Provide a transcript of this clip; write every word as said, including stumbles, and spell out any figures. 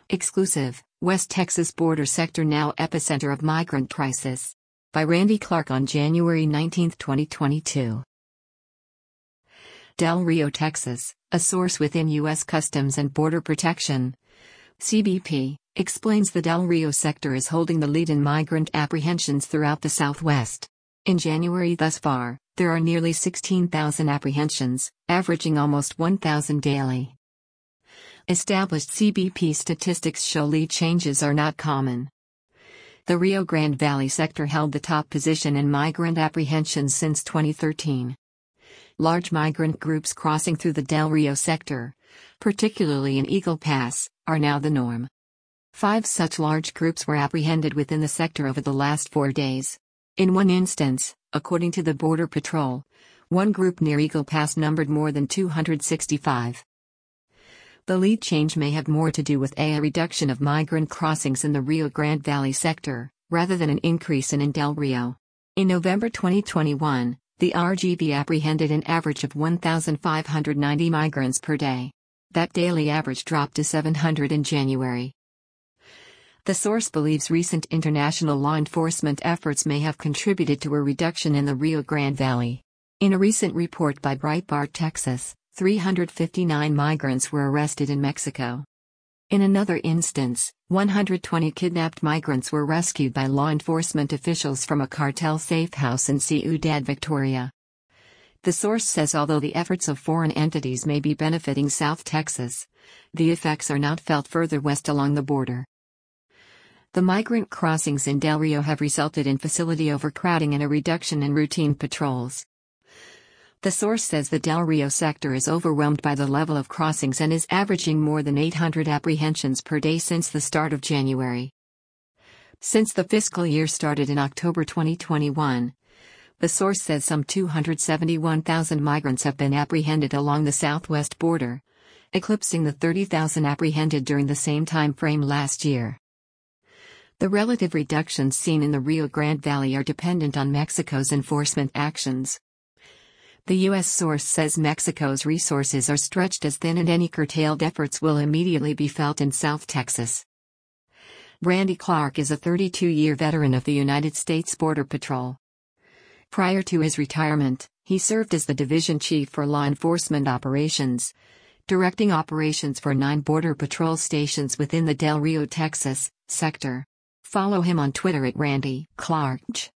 Exclusive, West Texas border sector now epicenter of migrant crisis. By Randy Clark on January nineteenth, twenty twenty-two. Del Rio, Texas, a source within U S Customs and Border Protection, C B P, explains the Del Rio sector is holding the lead in migrant apprehensions throughout the Southwest. In January thus far, there are nearly sixteen thousand apprehensions, averaging almost one thousand daily. Established C B P statistics show lead changes are not common. The Rio Grande Valley sector held the top position in migrant apprehensions since twenty thirteen. Large migrant groups crossing through the Del Rio sector, particularly in Eagle Pass, are now the norm. Five such large groups were apprehended within the sector over the last four days. In one instance, according to the Border Patrol, one group near Eagle Pass numbered more than two hundred sixty-five. The lead change may have more to do with a reduction of migrant crossings in the Rio Grande Valley sector, rather than an increase in in Del Rio. In November twenty twenty-one, the R G V apprehended an average of one thousand five hundred ninety migrants per day. That daily average dropped to seven hundred in January. The source believes recent international law enforcement efforts may have contributed to a reduction in the Rio Grande Valley. In a recent report by Breitbart Texas, three hundred fifty-nine migrants were arrested in Mexico. In another instance, one hundred twenty kidnapped migrants were rescued by law enforcement officials from a cartel safe house in Ciudad Victoria. The source says although the efforts of foreign entities may be benefiting South Texas, the effects are not felt further west along the border. The migrant crossings in Del Rio have resulted in facility overcrowding and a reduction in routine patrols. The source says the Del Rio sector is overwhelmed by the level of crossings and is averaging more than eight hundred apprehensions per day since the start of January. Since the fiscal year started in October twenty twenty-one, the source says some two hundred seventy-one thousand migrants have been apprehended along the southwest border, eclipsing the thirty thousand apprehended during the same time frame last year. The relative reductions seen in the Rio Grande Valley are dependent on Mexico's enforcement actions. The U S source says Mexico's resources are stretched as thin and any curtailed efforts will immediately be felt in South Texas. Randy Clark is a thirty-two-year veteran of the United States Border Patrol. Prior to his retirement, he served as the division chief for law enforcement operations, directing operations for nine Border Patrol stations within the Del Rio, Texas, sector. Follow him on Twitter at Randy Clark.